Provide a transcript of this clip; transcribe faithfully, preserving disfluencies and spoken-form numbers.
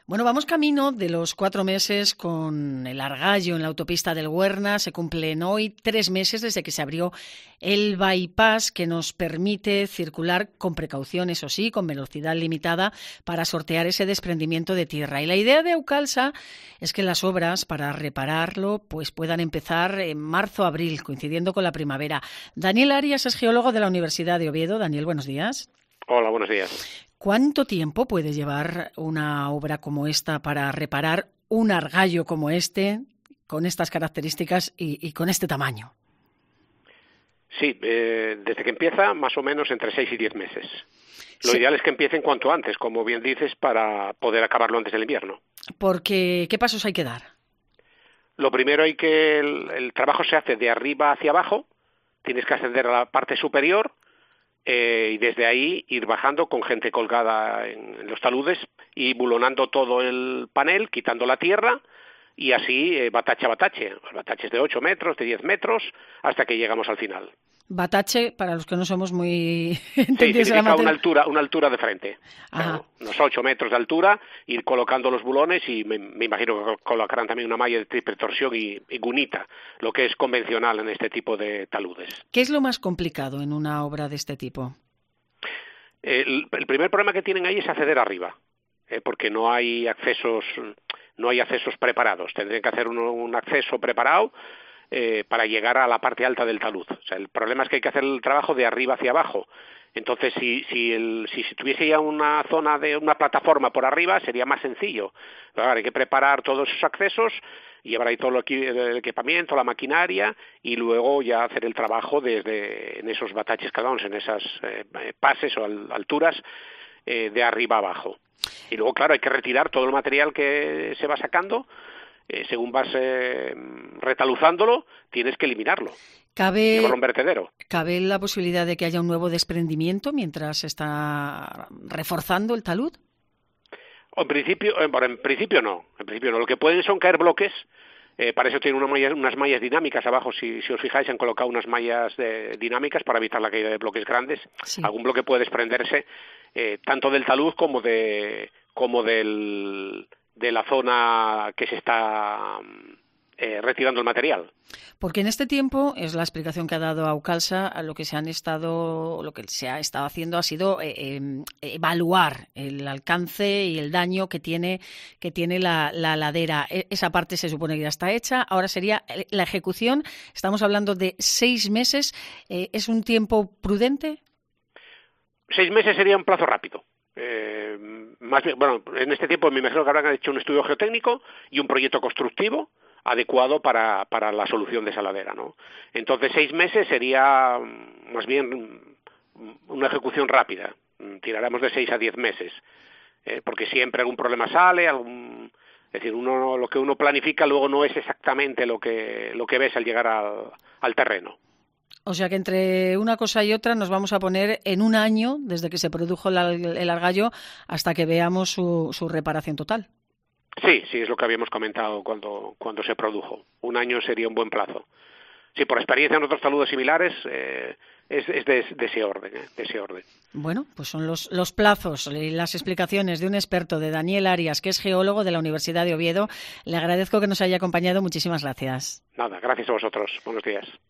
Bueno, vamos camino de los cuatro meses con el Argallo en la autopista del Huerna. Se cumplen hoy tres meses desde que se abrió el bypass que nos permite circular con precaución, eso sí, con velocidad limitada para sortear ese desprendimiento de tierra. Y la idea de Aucalsa es que las obras para repararlo pues puedan empezar en marzo-abril, coincidiendo con la primavera. Daniel Arias es geólogo de la Universidad de Oviedo. Daniel, buenos días. Hola, buenos días. ¿Cuánto tiempo puede llevar una obra como esta para reparar un argallo como este, con estas características y, y con este tamaño? Sí, eh, desde que empieza, más o menos entre seis y diez meses. Lo Sí. ideal es que empiecen cuanto antes, como bien dices, para poder acabarlo antes del invierno. Porque, ¿qué pasos hay que dar? Lo primero hay que el, el trabajo se hace de arriba hacia abajo, tienes que ascender a la parte superior, Eh, y desde ahí ir bajando con gente colgada en, en los taludes y bulonando todo el panel, quitando la tierra y así eh, batache a batache, bataches de ocho metros, de diez metros, hasta que llegamos al final. Batache, para los que no somos muy Sí, entendidos en la significa materia. una altura, una altura de frente. O sea, Ajá. unos ocho metros de altura, ir colocando los bulones y me, me imagino que colocarán también una malla de triple torsión y, y gunita, lo que es convencional en este tipo de taludes. ¿Qué es lo más complicado en una obra de este tipo? El, el primer problema que tienen ahí es acceder arriba, eh, porque no hay accesos, no hay accesos preparados. Tendrían que hacer un, un acceso preparado eh, para llegar a la parte alta del talud. O sea, el problema es que hay que hacer el trabajo de arriba hacia abajo. Entonces, si, si, el, si, si tuviese ya una zona de una plataforma por arriba, sería más sencillo. Pero ahora hay que preparar todos esos accesos, llevar ahí todo el equipamiento, la maquinaria, y luego ya hacer el trabajo desde en esos bataches cadons, en esas eh, pases o al, alturas eh, de arriba abajo. Y luego, claro, hay que retirar todo el material que se va sacando. Eh, según vas eh, retaluzándolo, tienes que eliminarlo. ¿Cabe, llevarlo a un vertedero. ¿Cabe la posibilidad de que haya un nuevo desprendimiento mientras se está reforzando el talud? En principio, eh, bueno, en principio no, en principio no. Lo que pueden son caer bloques. Eh, para eso tienen una malla, unas mallas dinámicas abajo. Si, si os fijáis, han colocado unas mallas de, dinámicas para evitar la caída de bloques grandes. Sí. Algún bloque puede desprenderse eh, tanto del talud como de como del de la zona que se está eh, retirando el material. Porque en este tiempo, es la explicación que ha dado Aucalsa, lo que se han estado, lo que se ha estado haciendo ha sido eh, eh, evaluar el alcance y el daño que tiene que tiene la, la ladera. Esa parte se supone que ya está hecha. Ahora sería la ejecución. Estamos hablando de seis meses. Eh, ¿Es un tiempo prudente? Seis meses sería un plazo rápido. Eh, más bien, bueno, en este tiempo me imagino que habrán hecho un estudio geotécnico y un proyecto constructivo adecuado para, para la solución de esa ladera, ¿no? Entonces, seis meses sería más bien una ejecución rápida. Tiraremos de seis a diez meses, eh, porque siempre algún problema sale, algún, es decir, uno lo que uno planifica luego no es exactamente lo que lo que ves al llegar al, al terreno. O sea que entre una cosa y otra nos vamos a poner en un año desde que se produjo la, el argallo hasta que veamos su, su reparación total. Sí, sí, es lo que habíamos comentado cuando, cuando se produjo. Un año sería un buen plazo. Sí, por experiencia en otros taludes similares eh, es, es de, de ese orden, eh, de ese orden. Bueno, pues son los, los plazos y las explicaciones de un experto, de Daniel Arias, que es geólogo de la Universidad de Oviedo. Le agradezco que nos haya acompañado. Muchísimas gracias. Nada, gracias a vosotros. Buenos días.